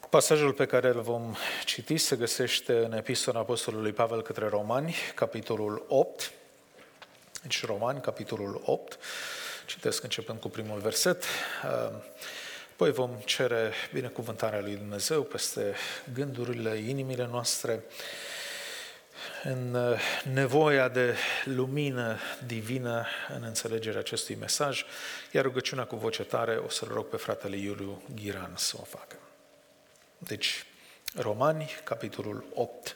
Pasajul pe care îl vom citi se găsește în Epistola Apostolului Pavel către Romani, capitolul 8. Deci Romani, capitolul 8. Citesc începând cu primul verset. Apoi vom cere binecuvântarea lui Dumnezeu peste gândurile, inimile noastre, în nevoia de lumină divină în înțelegerea acestui mesaj, iar rugăciunea cu voce tare o să-l rog pe fratele Iuliu Ghiran să o facă. Deci, Romani, capitolul 8.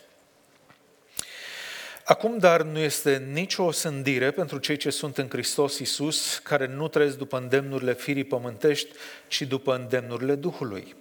Acum, dar, nu este nicio osândire pentru cei ce sunt în Hristos Iisus, care nu trăiesc după îndemnurile firii pământești, ci după îndemnurile Duhului.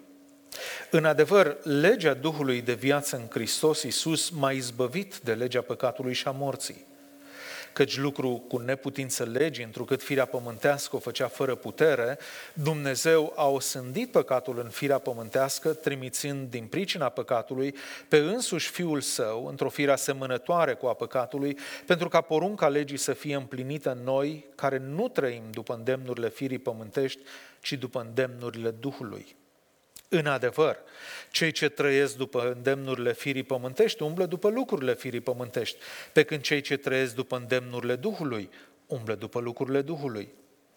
În adevăr, legea Duhului de viață în Hristos Iisus m-a izbăvit de legea păcatului și a morții. Căci lucru cu neputință legii, întrucât firea pământească o făcea fără putere, Dumnezeu a osândit păcatul în firea pământească, trimițând din pricina păcatului pe însuși Fiul Său, într-o fire asemănătoare cu a păcatului, pentru ca porunca legii să fie împlinită în noi, care nu trăim după îndemnurile firii pământești, ci după îndemnurile Duhului. În adevăr, cei ce trăiesc după îndemnurile firii pământești umblă după lucrurile firii pământești, pe când cei ce trăiesc după îndemnurile Duhului umblă după lucrurile Duhului.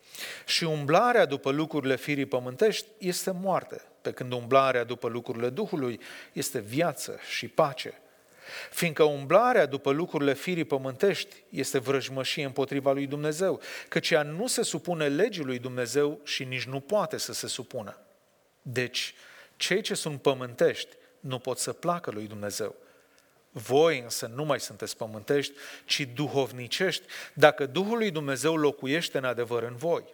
Și umblarea după lucrurile firii pământești este moarte, pe când umblarea după lucrurile Duhului este viață și pace. Fiindcă umblarea după lucrurile firii pământești este vrăjmășie împotriva lui Dumnezeu, căci ea nu se supune legii lui Dumnezeu și nici nu poate să se supună. Deci, cei ce sunt pământești nu pot să placă lui Dumnezeu. Voi însă nu mai sunteți pământești, ci duhovnicești, dacă Duhul lui Dumnezeu locuiește în adevăr în voi.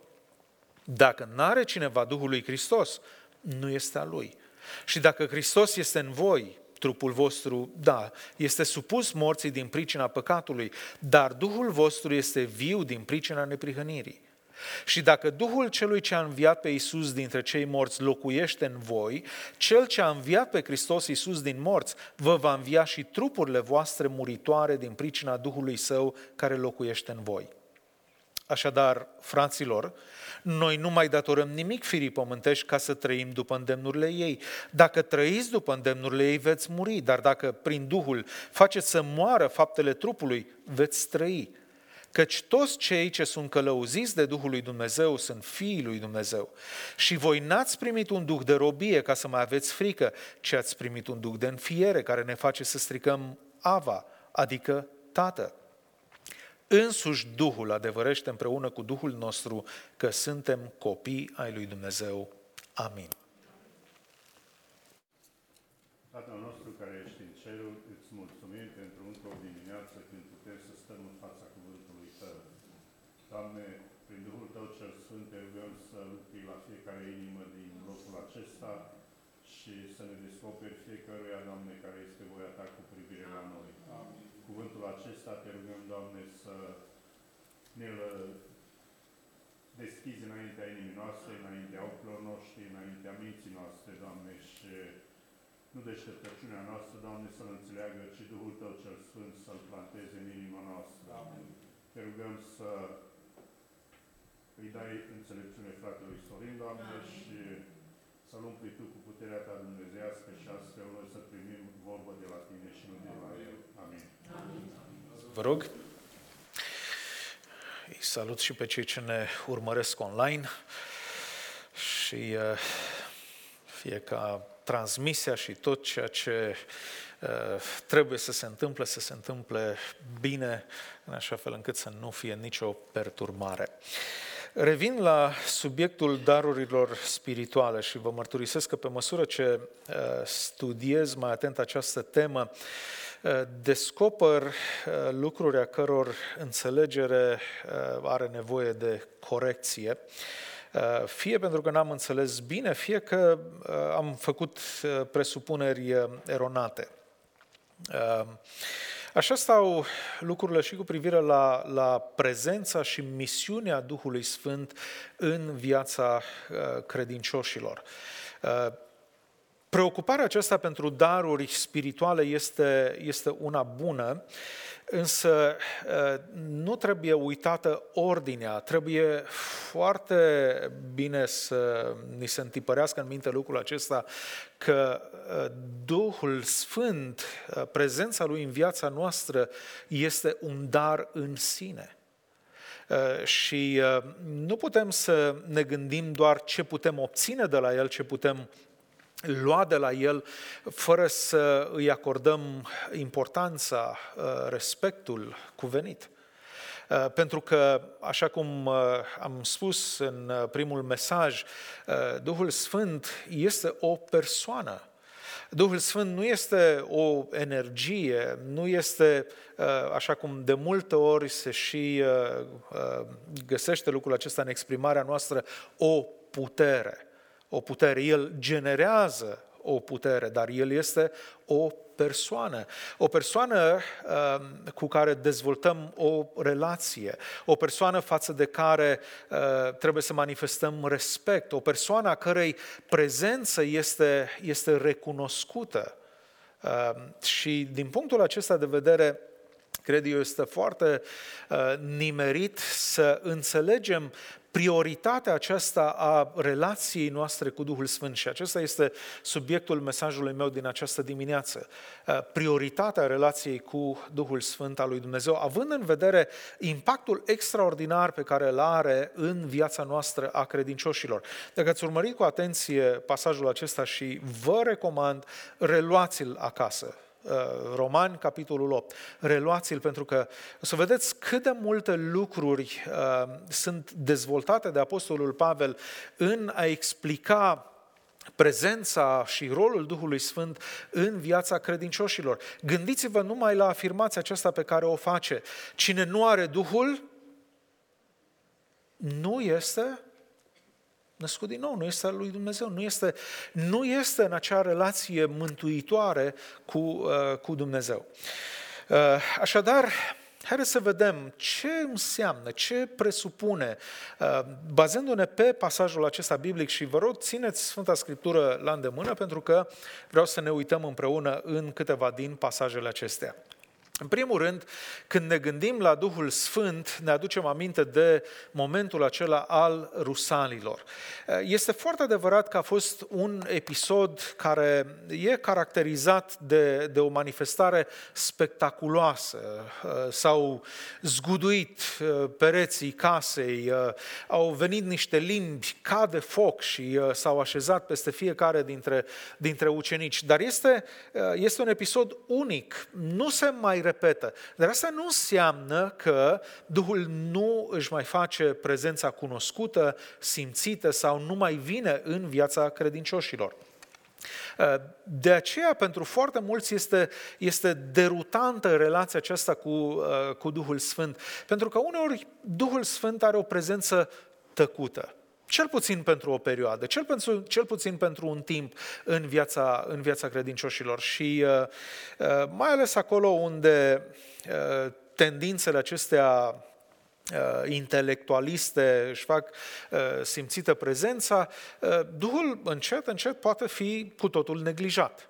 Dacă n-are cineva Duhul lui Hristos, nu este a lui. Și dacă Hristos este în voi, trupul vostru, da, este supus morții din pricina păcatului, dar Duhul vostru este viu din pricina neprihănirii. Și dacă Duhul celui ce a înviat pe Iisus dintre cei morți locuiește în voi, cel ce a înviat pe Hristos Iisus din morți vă va învia și trupurile voastre muritoare din pricina Duhului Său care locuiește în voi. Așadar, fraților, noi nu mai datorăm nimic firii pământești ca să trăim după îndemnurile ei. Dacă trăiți după îndemnurile ei, veți muri, dar dacă prin Duhul faceți să moară faptele trupului, veți trăi. Căci toți cei ce sunt călăuziți de Duhul lui Dumnezeu sunt fiii lui Dumnezeu. Și voi n-ați primit un duh de robie ca să mai aveți frică, ci ați primit un duh de înfiere care ne face să strigăm Ava, adică Tată. Însuși Duhul adevărește împreună cu Duhul nostru că suntem copii ai lui Dumnezeu. Amin. Tatăl nostru care ești în cerul, îți mulțumim pentru încă o dimineață când putem să stăm în fața cuvântului Tău. Doamne, prin Duhul Tău cel Sfânt te rugăm să lucri la fiecare inimă din locul acesta și să ne descoperi fiecăruia, Doamne, care este voia Ta cu privire la noi. Amin. Cuvântul acesta te rugăm, Doamne, să ne-l deschizi înaintea inimii noastre, înaintea ochilor noștri, înaintea minții noastre, Doamne, și nu deșteptăciunea noastră, Doamne, să-L înțeleagă, ci Duhul Tău cel Sfânt să-L planteze în inima noastră. Amin. Te rugăm să îi dai înțelepciune fratelui Sorin, Doamne, Amin. Și să-L umpli Tu cu puterea Ta dumnezeiască și astfel noi să primim vorbă de la Tine și nu de la El. Amin. Amin. Vă rog. Îi salut și pe cei ce ne urmăresc online și fie ca transmisia și tot ceea ce trebuie să se întâmple bine, în așa fel încât să nu fie nicio perturbare. Revin la subiectul darurilor spirituale și vă mărturisesc că pe măsură ce studiez mai atent această temă, descoper lucruri a căror înțelegere are nevoie de corecție, fie pentru că n-am înțeles bine, fie că am făcut presupuneri eronate. Așa stau lucrurile și cu privire la prezența și misiunea Duhului Sfânt în viața credincioșilor. Preocuparea aceasta pentru daruri spirituale este una bună, însă nu trebuie uitată ordinea. Trebuie foarte bine să ni se întipărească în minte lucrul acesta, că Duhul Sfânt, prezența Lui în viața noastră, este un dar în sine. Și nu putem să ne gândim doar ce putem obține de la El, ce putem lua de la El, fără să îi acordăm importanța, respectul cuvenit. Pentru că, așa cum am spus în primul mesaj, Duhul Sfânt este o persoană. Duhul Sfânt nu este o energie, nu este, așa cum de multe ori se și găsește lucrul acesta în exprimarea noastră, o putere. O putere. El generează o putere, dar El este o persoană. O persoană cu care dezvoltăm o relație, o persoană față de care trebuie să manifestăm respect, o persoană a cărei prezență este recunoscută. Și din punctul acesta de vedere, cred eu, este foarte nimerit să înțelegem prioritatea aceasta a relației noastre cu Duhul Sfânt. Și acesta este subiectul mesajului meu din această dimineață. Prioritatea relației cu Duhul Sfânt al lui Dumnezeu, având în vedere impactul extraordinar pe care îl are în viața noastră a credincioșilor. Dacă ați urmărit cu atenție pasajul acesta și vă recomand, reluați-l acasă. Romani, capitolul 8. Reluați-l, pentru că o să vedeți cât de multe lucruri sunt dezvoltate de Apostolul Pavel în a explica prezența și rolul Duhului Sfânt în viața credincioșilor. Gândiți-vă numai la afirmația aceasta pe care o face. Cine nu are Duhul, nu este născut din nou, nu este al lui Dumnezeu, nu este în acea relație mântuitoare cu Dumnezeu. Așadar, haideți să vedem ce înseamnă, ce presupune, bazându-ne pe pasajul acesta biblic, și vă rog, țineți Sfânta Scriptură la îndemână, pentru că vreau să ne uităm împreună în câteva din pasajele acestea. În primul rând, când ne gândim la Duhul Sfânt, ne aducem aminte de momentul acela al rusalilor. Este foarte adevărat că a fost un episod care e caracterizat de o manifestare spectaculoasă. S-au zguduit pereții casei, au venit niște limbi ca de foc și s-au așezat peste fiecare dintre ucenici. Dar este un episod unic, nu se mai repetă. Dar asta nu înseamnă că Duhul nu își mai face prezența cunoscută, simțită sau nu mai vine în viața credincioșilor. De aceea, pentru foarte mulți este derutantă relația aceasta cu Duhul Sfânt, pentru că uneori Duhul Sfânt are o prezență tăcută. Cel puțin pentru o perioadă, cel puțin pentru un timp în viața credincioșilor. Și mai ales acolo unde tendințele acestea intelectualiste își fac simțită prezența, Duhul încet poate fi cu totul neglijat.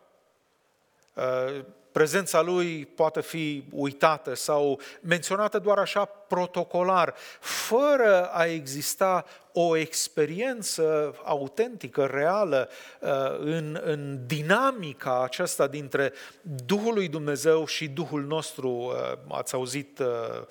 Prezența lui poate fi uitată sau menționată doar așa protocolar, fără a exista o experiență autentică, reală, în dinamica aceasta dintre Duhul lui Dumnezeu și Duhul nostru. Ați auzit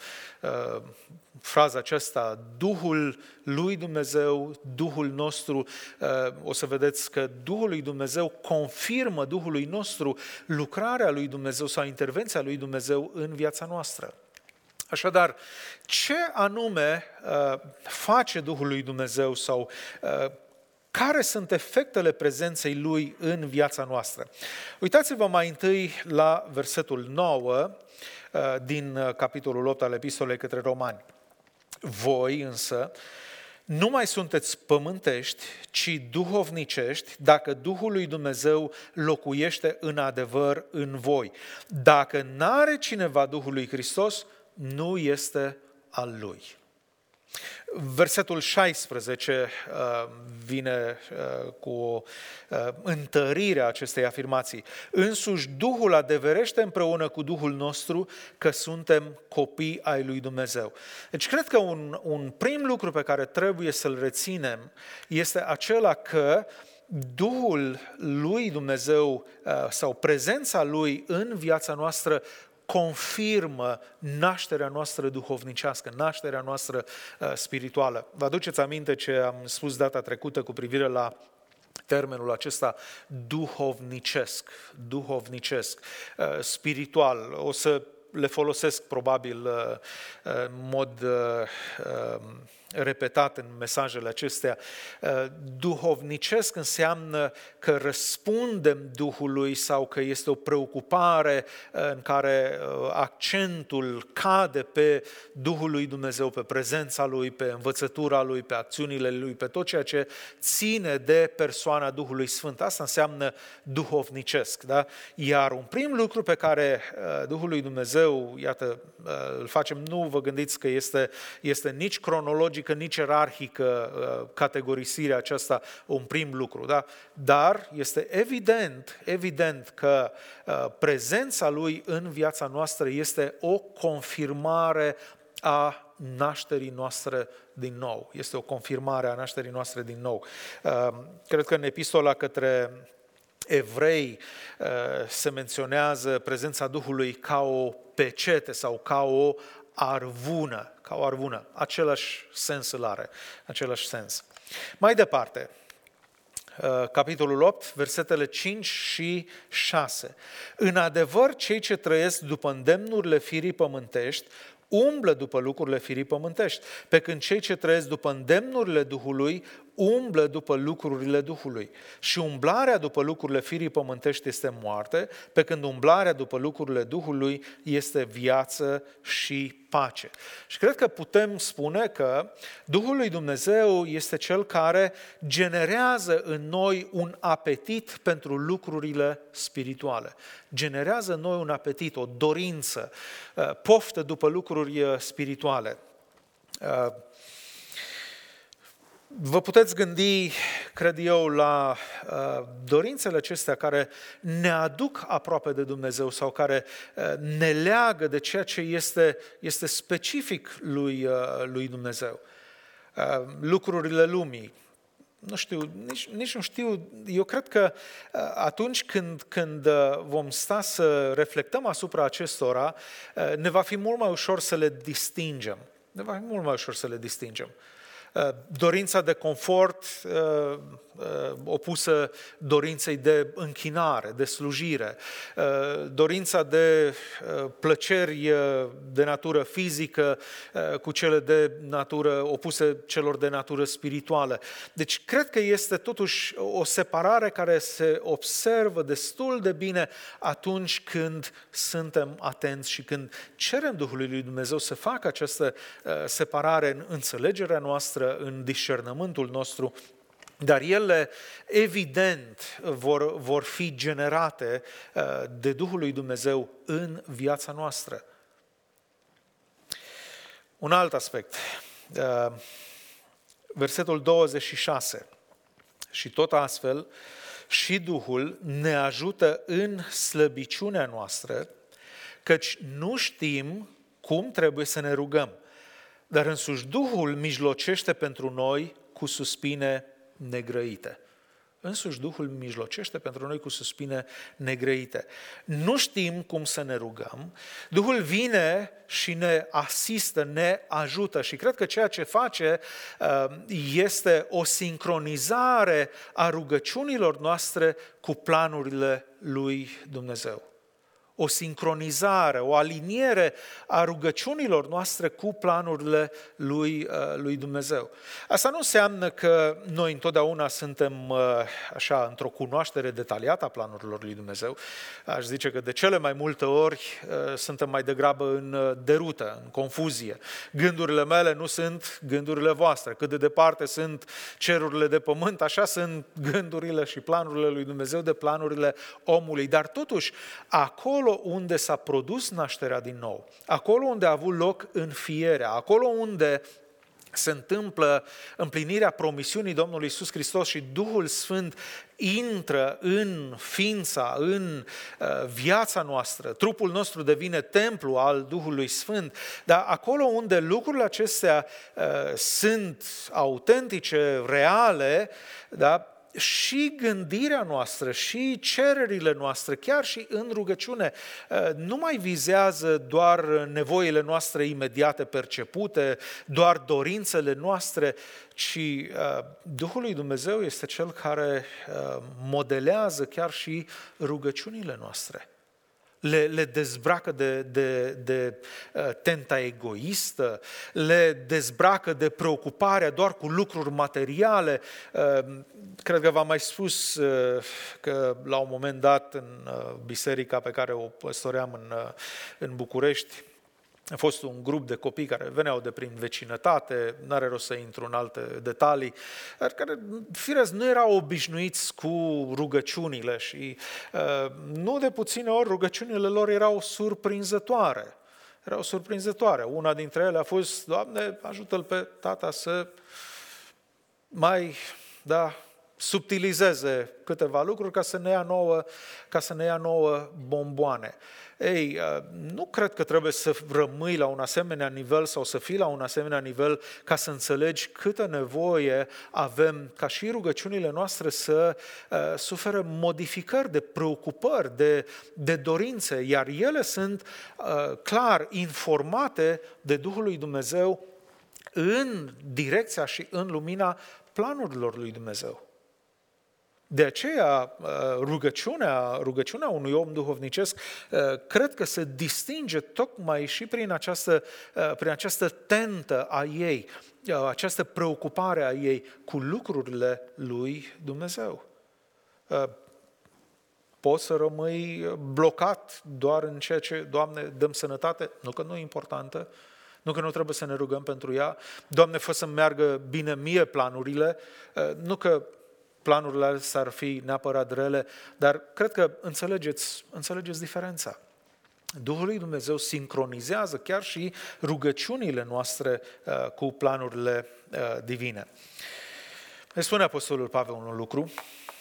fraza aceasta, Duhul lui Dumnezeu, Duhul nostru. O să vedeți că Duhul lui Dumnezeu confirmă Duhului nostru lucrarea lui Dumnezeu sau intervenția lui Dumnezeu în viața noastră. Așadar, ce anume face Duhul lui Dumnezeu sau care sunt efectele prezenței Lui în viața noastră? Uitați-vă mai întâi la versetul 9 din capitolul 8 al Epistolei către Romani. Voi însă nu mai sunteți pământești, ci duhovnicești, dacă Duhul lui Dumnezeu locuiește în adevăr în voi. Dacă n-are cineva Duhul lui Hristos, nu este al lui. Versetul 16 vine cu o întărire a acestei afirmații. Însuși Duhul adeverește împreună cu Duhul nostru că suntem copii ai lui Dumnezeu. Deci cred că un prim lucru pe care trebuie să-l reținem este acela că Duhul lui Dumnezeu sau prezența lui în viața noastră confirmă nașterea noastră duhovnicească, nașterea noastră spirituală. Vă aduceți aminte ce am spus data trecută cu privire la termenul acesta duhovnicesc, spiritual. O să le folosesc probabil în mod repetat în mesajele acestea. Duhovnicesc înseamnă că răspundem Duhului sau că este o preocupare în care accentul cade pe Duhul lui Dumnezeu, pe prezența Lui, pe învățătura Lui, pe acțiunile Lui, pe tot ceea ce ține de persoana Duhului Sfânt. Asta înseamnă duhovnicesc. Da? Iar un prim lucru pe care Duhul lui Dumnezeu, iată, îl facem, nu vă gândiți că este nici cronologică, nici ierarhică categorisirea aceasta un prim lucru, da? Dar este evident că prezența Lui în viața noastră este o confirmare a nașterii noastre din nou. Este o confirmare a nașterii noastre din nou. Cred că în epistola către Evrei se menționează prezența Duhului ca o pecete sau ca o arvună, același sens îl are, același sens. Mai departe, capitolul 8, versetele 5 și 6. În adevăr, cei ce trăiesc după îndemnurile firii pământești umblă după lucrurile firii pământești, pe când cei ce trăiesc după îndemnurile Duhului umblă după lucrurile Duhului. Și umblarea după lucrurile firii pământești este moarte, pe când umblarea după lucrurile Duhului este viață și pace. Și cred că putem spune că Duhul lui Dumnezeu este Cel care generează în noi un apetit pentru lucrurile spirituale. Generează în noi un apetit, o dorință, poftă după lucruri spirituale. Vă puteți gândi, cred eu, la dorințele acestea care ne aduc aproape de Dumnezeu sau care ne leagă de ceea ce este specific lui Dumnezeu. Lucrurile lumii. Nu știu, nici nu știu, eu cred că atunci când vom sta să reflectăm asupra acestora, ne va fi mult mai ușor să le distingem. Dorința de confort opusă dorinței de închinare, de slujire, dorința de plăceri de natură fizică cu cele de natură opuse celor de natură spirituală. Deci cred că este totuși o separare care se observă destul de bine atunci când suntem atenți și când cerem Duhului lui Dumnezeu să facă această separare în înțelegerea noastră, în discernământul nostru, dar ele, evident, vor fi generate de Duhul lui Dumnezeu în viața noastră. Un alt aspect, versetul 26. Și tot astfel, și Duhul ne ajută în slăbiciunea noastră, căci nu știm cum trebuie să ne rugăm, dar însuși Duhul mijlocește pentru noi cu suspine negrăite. Însuși Duhul mijlocește pentru noi cu suspine negrăite. Nu știm cum să ne rugăm, Duhul vine și ne asistă, ne ajută și cred că ceea ce face este o sincronizare a rugăciunilor noastre cu planurile lui Dumnezeu. O sincronizare, o aliniere a rugăciunilor noastre cu planurile lui Dumnezeu. Asta nu înseamnă că noi întotdeauna suntem așa într-o cunoaștere detaliată a planurilor lui Dumnezeu. Aș zice că de cele mai multe ori suntem mai degrabă în derută, în confuzie. Gândurile mele nu sunt gândurile voastre. Cât de departe sunt cerurile de pământ, așa sunt gândurile și planurile lui Dumnezeu de planurile omului. Dar totuși, acolo unde s-a produs nașterea din nou, acolo unde a avut loc înfierea, acolo unde se întâmplă împlinirea promisiunii Domnului Iisus Hristos și Duhul Sfânt intră în ființa, în viața noastră, trupul nostru devine templu al Duhului Sfânt, dar acolo unde lucrurile acestea sunt autentice, reale, da, și gândirea noastră, și cererile noastre, chiar și în rugăciune, nu mai vizează doar nevoile noastre imediate percepute, doar dorințele noastre, ci Duhul lui Dumnezeu este Cel care modelează chiar și rugăciunile noastre. Le dezbracă de tenta egoistă, le dezbracă de preocuparea doar cu lucruri materiale. Cred că v-am mai spus că la un moment dat în biserica pe care o păstoream în București, a fost un grup de copii care veneau de prin vecinătate, n-are rost să intru în alte detalii, dar care, firesc, nu erau obișnuiți cu rugăciunile și nu de puține ori rugăciunile lor erau surprinzătoare. Erau surprinzătoare. Una dintre ele a fost: Doamne, ajută-l pe tata să mai, subtilizeze câteva lucruri ca să ne ia nouă bomboane. Ei, nu cred că trebuie să rămâi la un asemenea nivel sau să fii la un asemenea nivel ca să înțelegi câtă nevoie avem ca și rugăciunile noastre să suferă modificări de preocupări, de dorințe, iar ele sunt clar informate de Duhul lui Dumnezeu în direcția și în lumina planurilor lui Dumnezeu. De aceea, rugăciunea unui om duhovnicesc cred că se distinge tocmai și prin această tentă a ei, această preocupare a ei cu lucrurile lui Dumnezeu. Poți să rămâi blocat doar în ceea ce, Doamne, dăm sănătate, nu că nu e importantă, nu că nu trebuie să ne rugăm pentru ea, Doamne, fă să meargă bine mie planurile, nu că planurile s-ar fi neapărat rele, dar cred că înțelegeți diferența. Duhul lui Dumnezeu sincronizează chiar și rugăciunile noastre cu planurile divine. Ne spune Apostolul Pavel un lucru: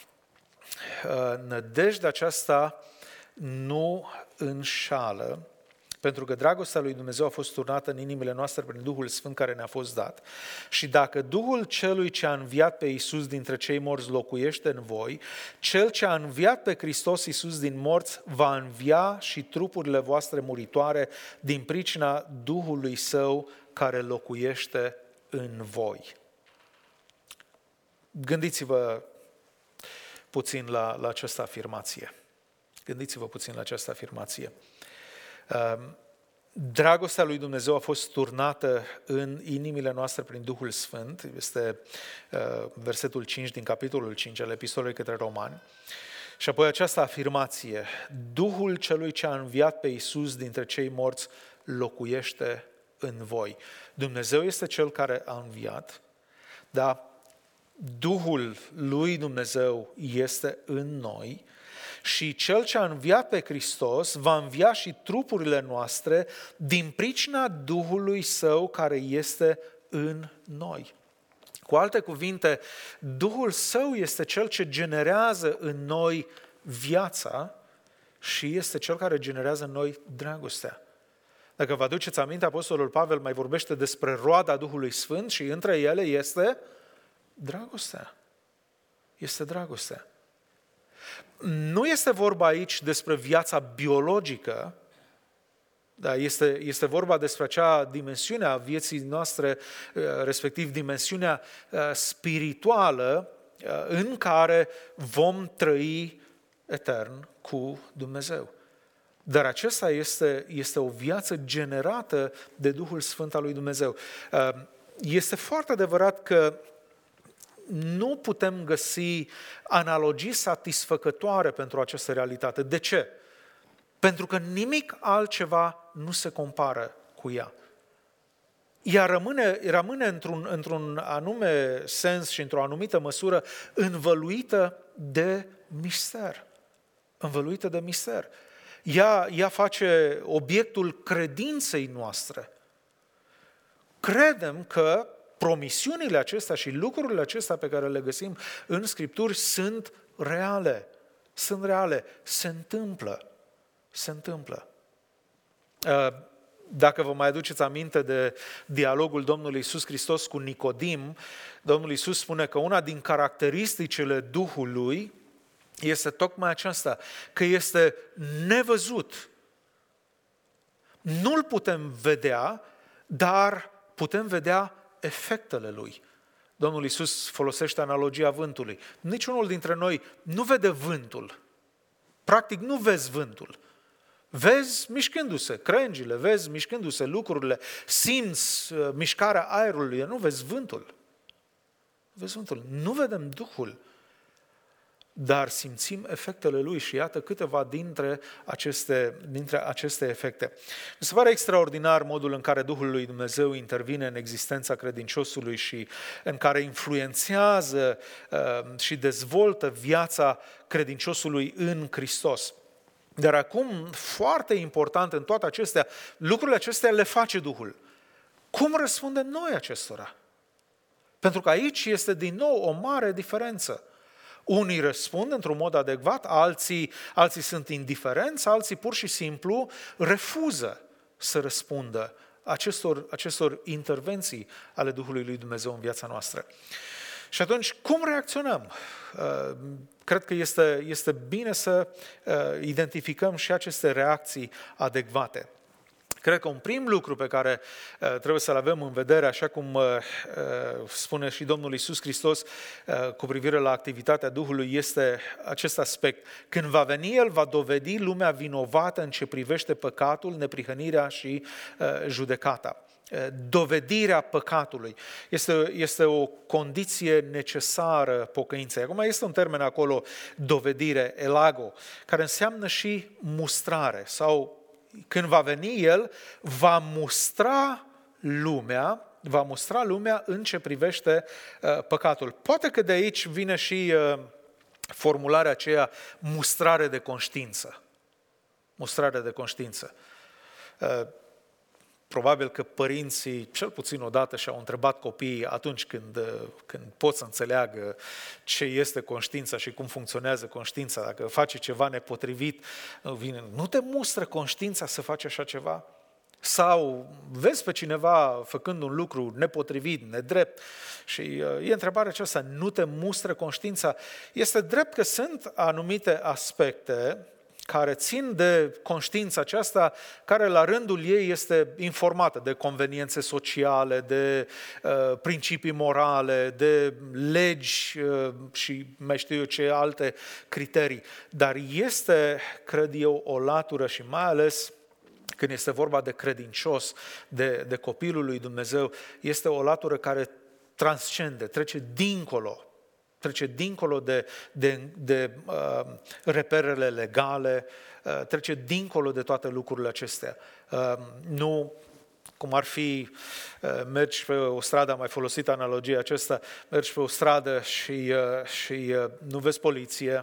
nădejdea aceasta nu înșală, pentru că dragostea lui Dumnezeu a fost turnată în inimile noastre prin Duhul Sfânt care ne-a fost dat. Și dacă Duhul celui ce a înviat pe Iisus dintre cei morți locuiește în voi, Cel ce a înviat pe Hristos Iisus din morți va învia și trupurile voastre muritoare din pricina Duhului Său care locuiește în voi. Gândiți-vă puțin la această afirmație. Gândiți-vă puțin la această afirmație. Dragostea lui Dumnezeu a fost turnată în inimile noastre prin Duhul Sfânt. Este versetul 5 din capitolul 5 al epistolei către Romani. Și apoi această afirmație: Duhul celui ce a înviat pe Iisus dintre cei morți locuiește în voi. Dumnezeu este Cel care a înviat, dar Duhul lui Dumnezeu este în noi și Cel ce a înviat pe Hristos va învia și trupurile noastre din pricina Duhului Său care este în noi. Cu alte cuvinte, Duhul Său este Cel ce generează în noi viața și este Cel care generează în noi dragostea. Dacă vă aduceți aminte, Apostolul Pavel mai vorbește despre roada Duhului Sfânt și între ele este dragostea. Este dragostea. Nu este vorba aici despre viața biologică, dar este vorba despre acea dimensiune a vieții noastre, respectiv dimensiunea spirituală în care vom trăi etern cu Dumnezeu. Dar acesta este o viață generată de Duhul Sfânt al lui Dumnezeu. Este foarte adevărat că nu putem găsi analogii satisfăcătoare pentru această realitate. De ce? Pentru că nimic altceva nu se compară cu ea. Ea rămâne într-un anume sens și într-o anumită măsură învăluită de mister. Învăluită de mister. Ea face obiectul credinței noastre. Credem că promisiunile acestea și lucrurile acestea pe care le găsim în Scripturi sunt reale. Sunt reale. Se întâmplă. Se întâmplă. Dacă vă mai aduceți aminte de dialogul Domnului Iisus Hristos cu Nicodim, Domnul Iisus spune că una din caracteristicile Duhului este tocmai aceasta, că este nevăzut. Nu-l putem vedea, dar putem vedea efectele lui. Domnul Iisus folosește analogia vântului. Niciunul dintre noi nu vede vântul. Practic nu vezi vântul. Vezi mișcându-se crengile, vezi mișcându-se lucrurile, simți mișcarea aerului, nu vezi vântul. Vezi vântul. Nu vedem Duhul, dar simțim efectele lui și iată câteva dintre aceste efecte. Mi se pare extraordinar modul în care Duhul lui Dumnezeu intervine în existența credinciosului și în care influențează și dezvoltă viața credinciosului în Hristos. Dar acum, foarte important în toate acestea, lucrurile acestea le face Duhul. Cum răspundem noi acestora? Pentru că aici este din nou o mare diferență. Unii răspund într-un mod adecvat, alții sunt indiferenți, alții pur și simplu refuză să răspundă acestor intervenții ale Duhului lui Dumnezeu în viața noastră. Și atunci, cum reacționăm? Cred că este bine să identificăm și aceste reacții adecvate. Cred că un prim lucru pe care trebuie să-l avem în vedere, așa cum spune și Domnul Iisus Hristos cu privire la activitatea Duhului, este acest aspect. Când va veni, El va dovedi lumea vinovată în ce privește păcatul, neprihănirea și judecata. Dovedirea păcatului este o condiție necesară pocăinței. Acum este un termen acolo, dovedire, elago, care înseamnă și mustrare sau când va veni El, va mustra lumea în ce privește păcatul. Poate că de aici vine și formularea aceea mustrare de conștiință. Mustrare de conștiință. Probabil că părinții, cel puțin odată, și-au întrebat copiii atunci când pot să înțeleagă ce este conștiința și cum funcționează conștiința. Dacă face ceva nepotrivit, vine, nu te mustră conștiința să faci așa ceva? Sau vezi pe cineva făcând un lucru nepotrivit, nedrept și e întrebarea aceasta, nu te mustră conștiința? Este drept că sunt anumite aspecte care țin de conștiința aceasta, care la rândul ei este informată de conveniențe sociale, de principii morale, de legi și mai știu eu ce alte criterii. Dar este, cred eu, o latură și mai ales când este vorba de credincios, de copilul lui Dumnezeu, este o latură care transcende, trece dincolo de reperele legale, trece dincolo de toate lucrurile acestea. Nu, cum ar fi, mergi pe o stradă, am mai folosit analogia aceasta, mergi pe o stradă și nu vezi poliție,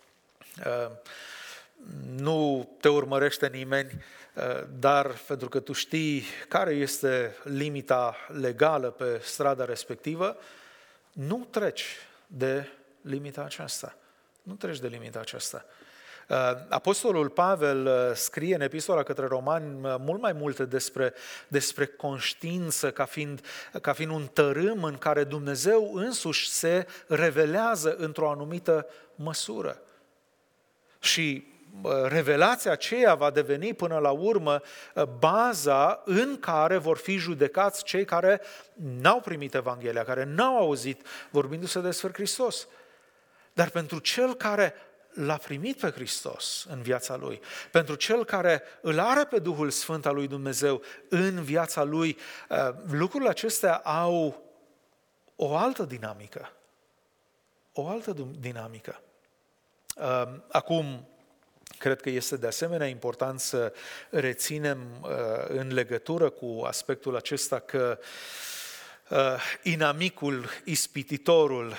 nu te urmărește nimeni, dar pentru că tu știi care este limita legală pe strada respectivă, nu treci de limita aceasta. Nu treci de limita aceasta. Apostolul Pavel scrie în epistola către Romani mult mai multe despre conștiință ca fiind un tărâm în care Dumnezeu însuși se revelează într-o anumită măsură. Și revelația aceea va deveni până la urmă baza în care vor fi judecați cei care n-au primit Evanghelia, care n-au auzit vorbindu-se despre Hristos. Dar pentru cel care l-a primit pe Hristos în viața lui, pentru cel care îl are pe Duhul Sfânt al lui Dumnezeu în viața lui, lucrurile acestea au o altă dinamică. O altă dinamică. Acum, cred că este de asemenea important să reținem în legătură cu aspectul acesta că inamicul, ispititorul,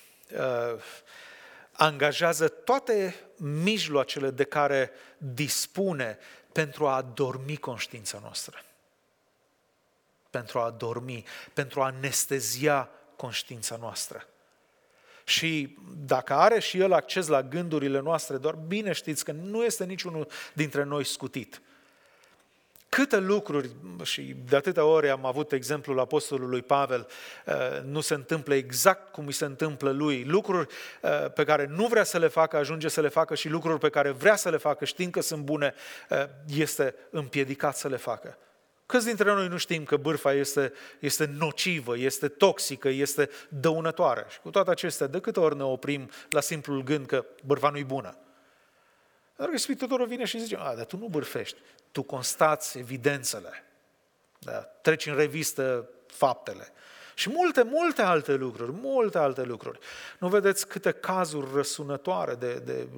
angajează toate mijloacele de care dispune pentru a adormi conștiința noastră. pentru a dormi, pentru a anestezia conștiința noastră. Și dacă are și el acces la gândurile noastre, doar bine știți că nu este niciunul dintre noi scutit. Câte lucruri, și de atâtea ori am avut exemplul apostolului Pavel, nu se întâmplă exact cum îi se întâmplă lui, lucruri pe care nu vrea să le facă, ajunge să le facă, și lucruri pe care vrea să le facă, știind că sunt bune, este împiedicat să le facă. Câți dintre noi nu știm că bârfa este nocivă, este toxică, este dăunătoare? Și cu toate acestea, de câte ori ne oprim la simplul gând că bârfa nu-i bună? Dar Ispititorul vine și zice, dar tu nu bârfești, tu constați evidențele, da? Treci în revistă faptele. Și multe alte lucruri. Nu vedeți câte cazuri răsunătoare de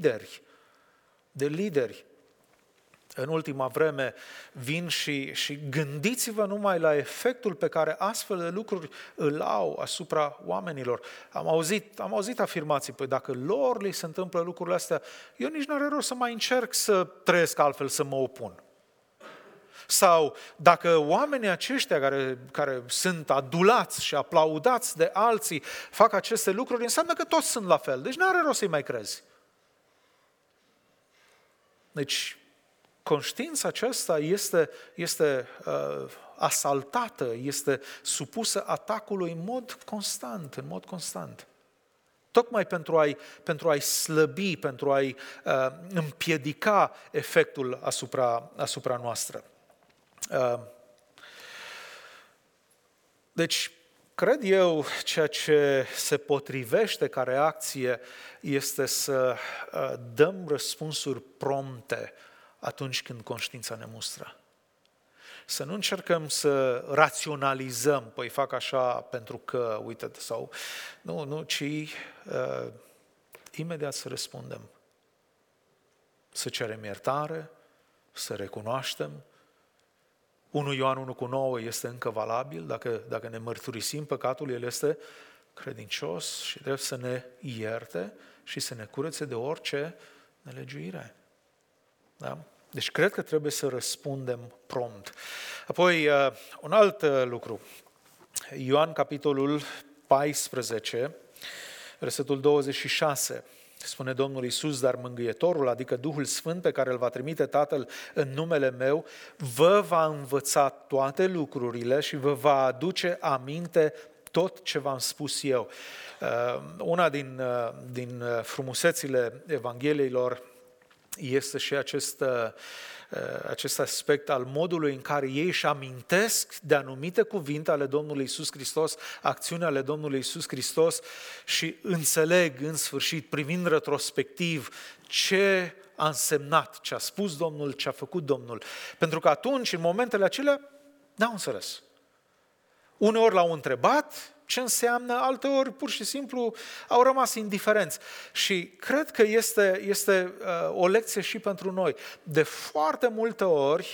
lideri în ultima vreme vin și gândiți-vă numai la efectul pe care astfel de lucruri îl au asupra oamenilor. Am auzit afirmații, păi dacă lor li se întâmplă lucrurile astea, eu nici nu are rost să mai încerc să trăiesc altfel, să mă opun. Sau dacă oamenii aceștia care sunt adulați și aplaudați de alții fac aceste lucruri, înseamnă că toți sunt la fel, deci nu are rost să-i mai crezi. Deci, conștiința aceasta este asaltată, este supusă atacului în mod constant. Tocmai pentru a-i slăbi, pentru a-i împiedica efectul asupra noastră. Deci, cred eu, ceea ce se potrivește ca reacție este să dăm răspunsuri prompte atunci când conștiința ne mustră. Să nu încercăm să raționalizăm, păi fac așa pentru că, uite, sau nu, ci imediat să răspundem. Să cerem iertare, să recunoaștem. 1 Ioan 1,9 este încă valabil, dacă ne mărturisim păcatul, el este credincios și trebuie să ne ierte și să ne curețe de orice nelegiuire. Da? Deci cred că trebuie să răspundem prompt. Apoi, un alt lucru. Ioan, capitolul 14, versetul 26. Spune Domnul Iisus, dar Mângâietorul, adică Duhul Sfânt pe care îl va trimite Tatăl în numele meu, vă va învăța toate lucrurile și vă va aduce aminte tot ce v-am spus eu. Una din frumusețile Evangheliilor este și acest aspect al modului în care ei își amintesc de anumite cuvinte ale Domnului Iisus Hristos, acțiunea ale Domnului Iisus Hristos și înțeleg în sfârșit, privind retrospectiv, ce a însemnat, ce a spus Domnul, ce a făcut Domnul. Pentru că atunci, în momentele acelea, n-au înțeles. Uneori l-au întrebat ce înseamnă, alteori pur și simplu au rămas indiferenți. Și cred că este o lecție și pentru noi. De foarte multe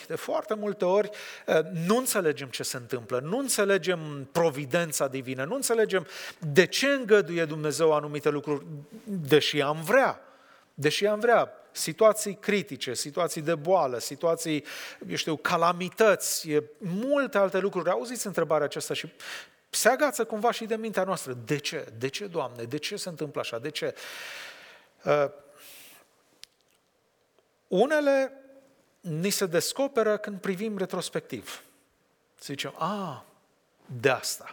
ori nu înțelegem ce se întâmplă, nu înțelegem providența divină, nu înțelegem de ce îngăduie Dumnezeu anumite lucruri, deși am vrea. Situații critice, situații de boală, situații, calamități, multe alte lucruri. Auziți întrebarea aceasta și se agață cumva și de mintea noastră. De ce? De ce, Doamne? De ce se întâmplă așa? De ce? Unele ni se descoperă când privim retrospectiv. Să zicem, de asta.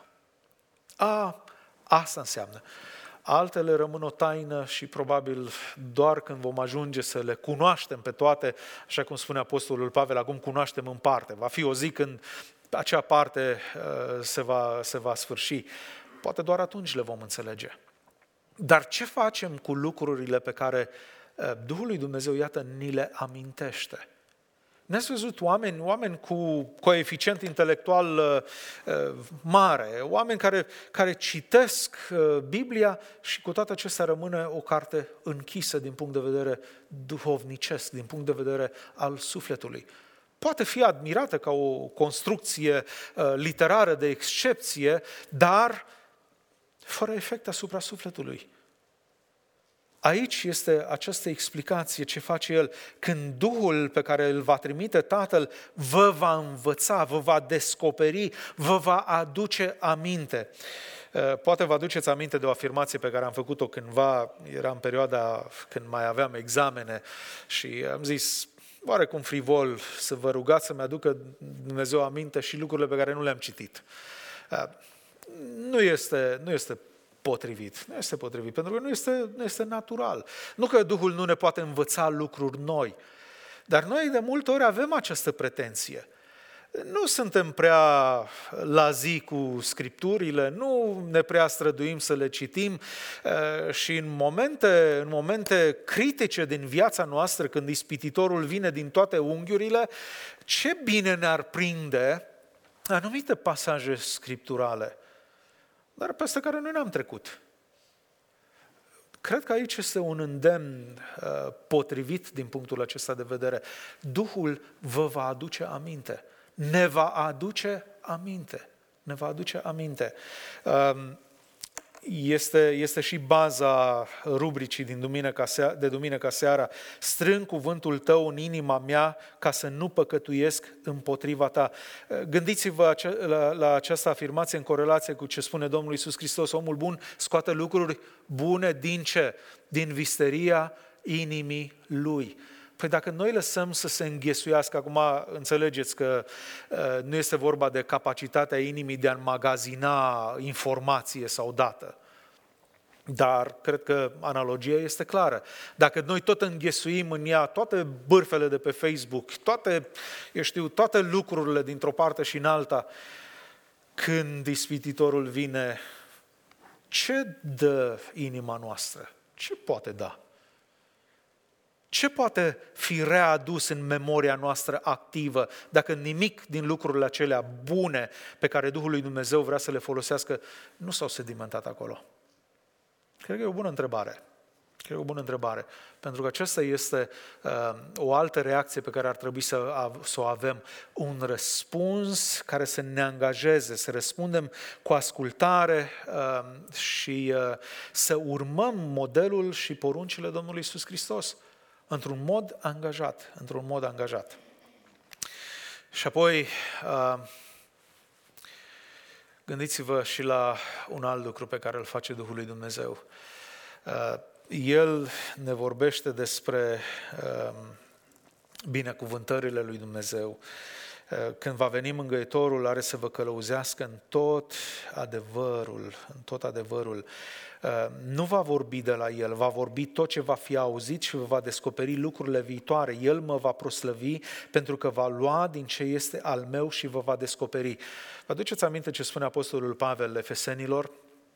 Asta înseamnă. Altele rămân o taină și probabil doar când vom ajunge să le cunoaștem pe toate, așa cum spune Apostolul Pavel, acum cunoaștem în parte. Va fi o zi când acea parte se va sfârși. Poate doar atunci le vom înțelege. Dar ce facem cu lucrurile pe care Duhul lui Dumnezeu, iată, ni le amintește? Ne-ați văzut oameni cu coeficient intelectual mare, oameni care citesc Biblia și cu toate acestea rămâne o carte închisă din punct de vedere duhovnicesc, din punct de vedere al sufletului. Poate fi admirată ca o construcție literară de excepție, dar fără efect asupra sufletului. Aici este această explicație ce face El. Când Duhul pe care îl va trimite Tatăl vă va învăța, vă va descoperi, vă va aduce aminte. Poate vă aduceți aminte de o afirmație pe care am făcut-o cândva, era în perioada când mai aveam examene și am zis, oarecum frivol, să vă rugați să-mi aducă Dumnezeu aminte și lucrurile pe care nu le-am citit. Nu este potrivit. Nu este potrivit, pentru că nu este natural. Nu că Duhul nu ne poate învăța lucruri noi, dar noi de multe ori avem această pretenție. Nu suntem prea la zi cu scripturile, nu ne prea străduim să le citim și în momente critice din viața noastră, când ispititorul vine din toate unghiurile, ce bine ne-ar prinde anumite pasaje scripturale, dar peste care noi n-am trecut. Cred că aici este un îndemn potrivit din punctul acesta de vedere. Duhul vă va aduce aminte. Ne va aduce aminte. Ne va aduce aminte. Este și baza rubricii de duminică seara. Strâng cuvântul tău în inima mea ca să nu păcătuiesc împotriva ta. Gândiți-vă la această afirmație în corelație cu ce spune Domnul Iisus Hristos. Omul bun scoate lucruri bune din ce? Din visteria inimii lui. Păi dacă noi lăsăm să se înghesuiască, acum înțelegeți că nu este vorba de capacitatea inimii de a înmagazina informație sau dată. Dar cred că analogia este clară. Dacă noi tot înghesuim în ea toate bârfele de pe Facebook, toate lucrurile dintr-o parte și în alta, când ispititorul vine, ce dă inima noastră? Ce poate da? Ce poate fi readus în memoria noastră activă dacă nimic din lucrurile acelea bune pe care Duhul lui Dumnezeu vrea să le folosească nu s-au sedimentat acolo? Cred că e o bună întrebare. Pentru că aceasta este o altă reacție pe care ar trebui să o avem. Un răspuns care să ne angajeze, să răspundem cu ascultare și să urmăm modelul și poruncile Domnului Iisus Hristos. Într-un mod angajat. Și apoi, gândiți-vă și la un alt lucru pe care îl face Duhul lui Dumnezeu. El ne vorbește despre binecuvântările lui Dumnezeu. Când va veni Mângâietorul, are să vă călăuzească în tot adevărul. Nu va vorbi de la El, va vorbi tot ce va fi auzit și vă va descoperi lucrurile viitoare. El mă va proslăvi pentru că va lua din ce este al meu și vă va descoperi. Vă aduceți aminte ce spune Apostolul Pavel Efesenilor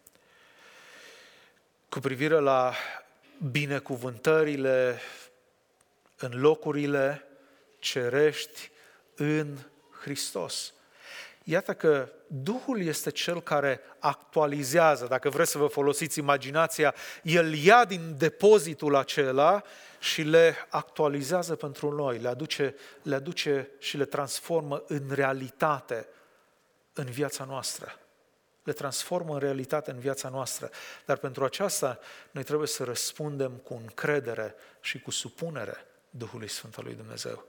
cu privire la binecuvântările în locurile cerești în Hristos. Iată că Duhul este Cel care actualizează, dacă vreți să vă folosiți imaginația, El ia din depozitul acela și le actualizează pentru noi, le aduce și le transformă în realitate în viața noastră. Le transformă în realitate în viața noastră. Dar pentru aceasta noi trebuie să răspundem cu încredere și cu supunere Duhului Sfânt al lui Dumnezeu.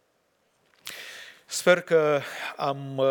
Sper că am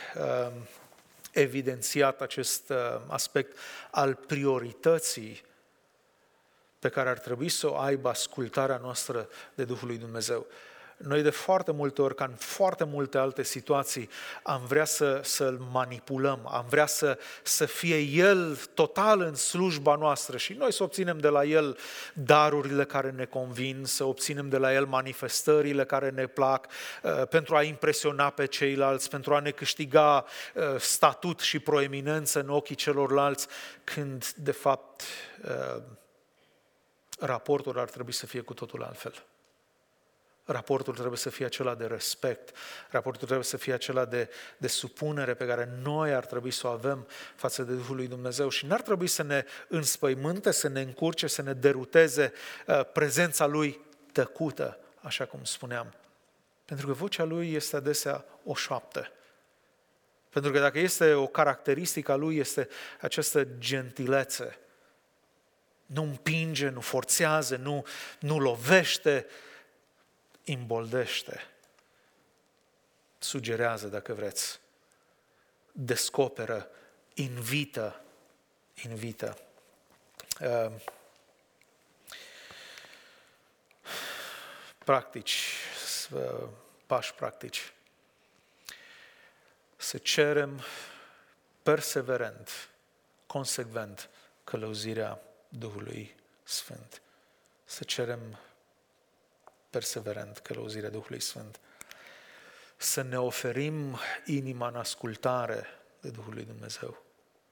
evidențiat acest aspect al priorității pe care ar trebui să o aibă ascultarea noastră de Duhul lui Dumnezeu. Noi de foarte multe ori, ca în foarte multe alte situații, am vrea să-L manipulăm, am vrea să fie El total în slujba noastră și noi să obținem de la El darurile care ne convin, să obținem de la El manifestările care ne plac, pentru a impresiona pe ceilalți, pentru a ne câștiga statut și proeminență în ochii celorlalți, când de fapt raportul ar trebui să fie cu totul altfel. Raportul trebuie să fie acela de respect, raportul trebuie să fie acela de supunere pe care noi ar trebui să o avem față de Duhul lui Dumnezeu și n-ar trebui să ne înspăimânte, să ne încurce, să ne deruteze prezența Lui tăcută, așa cum spuneam. Pentru că vocea Lui este adesea o șoaptă. Pentru că dacă este o caracteristică a Lui, este această gentilețe. Nu împinge, nu forțează, nu lovește, imboldește. Sugerează, dacă vreți, descoperă, invită. Pași practici. Să cerem perseverent, consecvent călăuzirea Duhului Sfânt. Să cerem perseverent călăuzirea Duhului Sfânt. Să ne oferim inima în ascultare de Duhul lui Dumnezeu.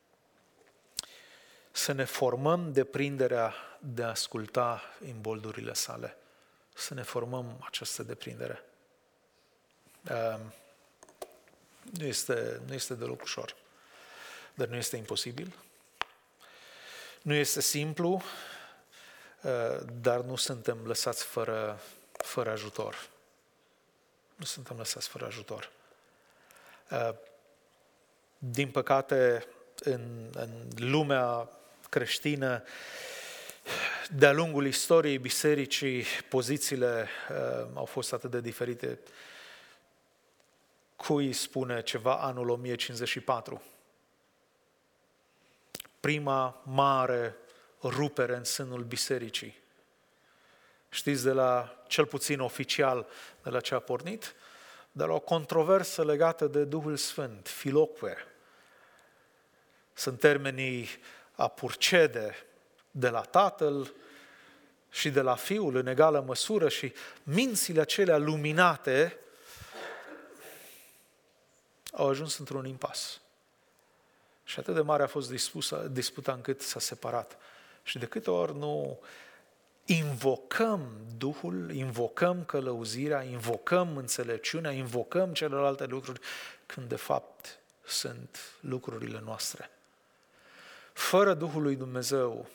Să ne formăm deprinderea de a asculta imboldurile sale. Să ne formăm această deprindere. Nu este deloc ușor, dar nu este imposibil. Nu este simplu, dar nu suntem lăsați fără ajutor. Nu suntem lăsați fără ajutor. Din păcate, în lumea creștină, de-a lungul istoriei bisericii, pozițiile au fost atât de diferite. Cui spune ceva anul 1054? Prima mare rupere în sânul bisericii. Știți de la, cel puțin oficial, de la ce a pornit? De la o controversă legată de Duhul Sfânt, filoque. Sunt termenii a purcede de la Tatăl și de la Fiul în egală măsură și mințile acelea luminate au ajuns într-un impas. Și atât de mare a fost disputa încât s-a separat. Și de câte ori nu invocăm Duhul, invocăm călăuzirea, invocăm înțelepciunea, invocăm celelalte lucruri, când de fapt sunt lucrurile noastre. Fără Duhul lui Dumnezeu,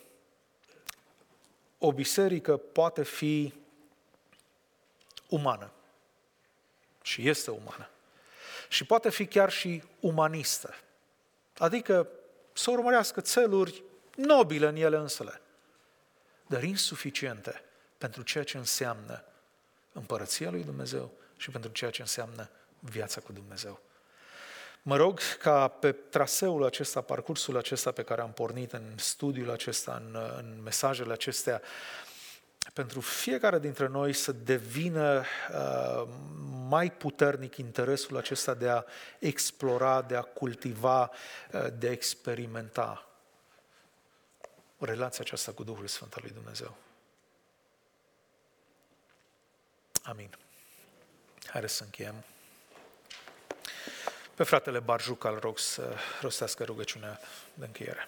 o biserică poate fi umană. Și este umană. Și poate fi chiar și umanistă. Adică să urmărească țeluri nobile în ele însele, dar insuficiente pentru ceea ce înseamnă împărăția lui Dumnezeu și pentru ceea ce înseamnă viața cu Dumnezeu. Mă rog ca pe traseul acesta, parcursul acesta pe care am pornit în studiul acesta, în mesajele acestea, pentru fiecare dintre noi să devină mai puternic interesul acesta de a explora, de a cultiva, de a experimenta relația aceasta cu Duhul Sfânt al lui Dumnezeu. Amin. Haideți să încheiem. Pe fratele Barjuca îl rog să rostească rugăciunea de încheiere.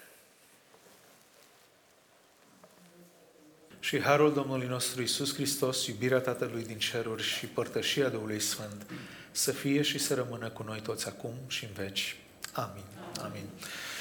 Și harul Domnului nostru Iisus Hristos, iubirea Tatălui din ceruri și părtășia Duhului Sfânt să fie și să rămână cu noi toți acum și în veci. Amin. Amin.